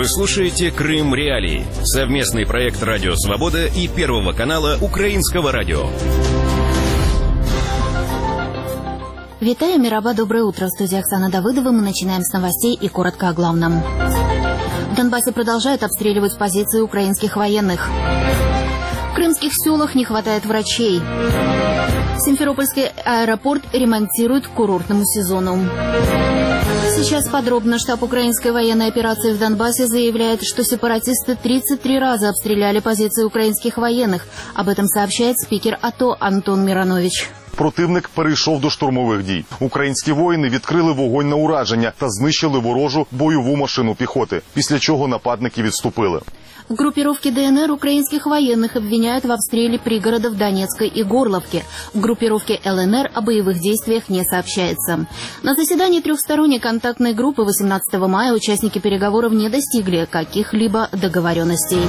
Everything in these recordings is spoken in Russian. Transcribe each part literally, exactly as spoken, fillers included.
Вы слушаете «Крым Реалии» — совместный проект «Радио Свобода» и Первого канала Украинского радио. Витаю, Мираба, доброе утро. В студии Оксана Давыдова. Мы начинаем с новостей и коротко о главном. В Донбассе продолжают обстреливать позиции украинских военных. В крымских селах не хватает врачей. Симферопольский аэропорт ремонтируют к курортному сезону. Сейчас подробно. Штаб украинской военной операции в Донбассе заявляет, что сепаратисты тридцать три раза обстреляли позиции украинских военных. Об этом сообщает спикер АТО Антон Миронович. Противник перейшов до штурмових дій. Українські воїни відкрили вогонь на ураження та знищили ворожу бойову машину піхоти, після чого нападники відступили. В группировке ДНР украинских военных обвиняют в обстреле пригородов Донецкой и Горловки. В группировке ЛНР о боевых действиях не сообщается. На заседании трехсторонней контактной группы восемнадцатого мая участники переговоров не достигли каких-либо договоренностей.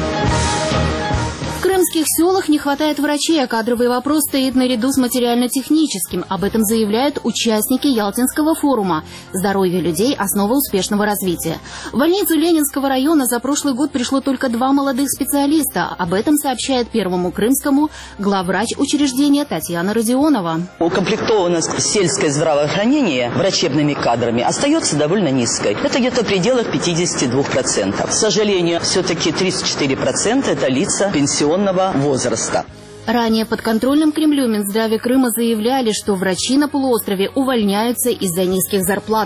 В крымских селах не хватает врачей, а кадровый вопрос стоит наряду с материально-техническим. Об этом заявляют участники Ялтинского форума. Здоровье людей – основа успешного развития. В больницу Ленинского района за прошлый год пришло только два молодых специалиста. Об этом сообщает Первому Крымскому главврач учреждения Татьяна Родионова. Укомплектованность сельское здравоохранение врачебными кадрами остается довольно низкой. Это где-то в пределах пятидесяти двух процентов. К сожалению, все-таки тридцать четыре процента это лица пенсионного возраста. Ранее подконтрольным Кремлю Минздраве Крыма заявляли, что врачи на полуострове увольняются из-за низких зарплат.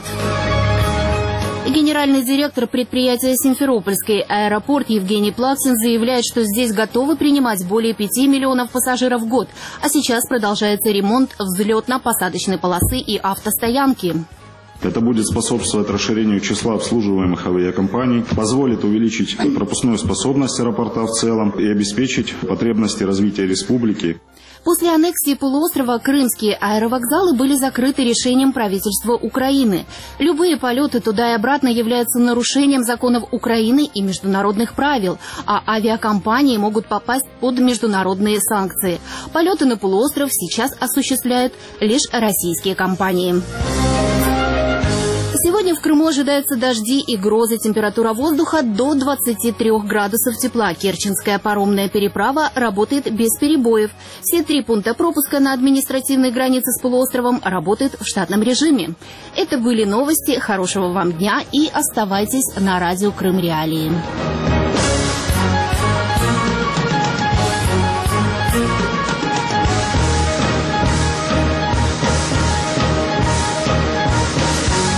Генеральный директор предприятия «Симферопольский аэропорт» Евгений Плаксин заявляет, что здесь готовы принимать более пяти миллионов пассажиров в год, а сейчас продолжается ремонт взлетно-посадочной полосы и автостоянки. Это будет способствовать расширению числа обслуживаемых авиакомпаний, позволит увеличить пропускную способность аэропорта в целом и обеспечить потребности развития республики. После аннексии полуострова крымские аэровокзалы были закрыты решением правительства Украины. Любые полеты туда и обратно являются нарушением законов Украины и международных правил, а авиакомпании могут попасть под международные санкции. Полеты на полуостров сейчас осуществляют лишь российские компании. Сегодня в Крыму ожидаются дожди и грозы. Температура воздуха до двадцати трёх градусов тепла. Керченская паромная переправа работает без перебоев. Все три пункта пропуска на административной границе с полуостровом работают в штатном режиме. Это были новости. Хорошего вам дня и оставайтесь на радио Крым Реалии.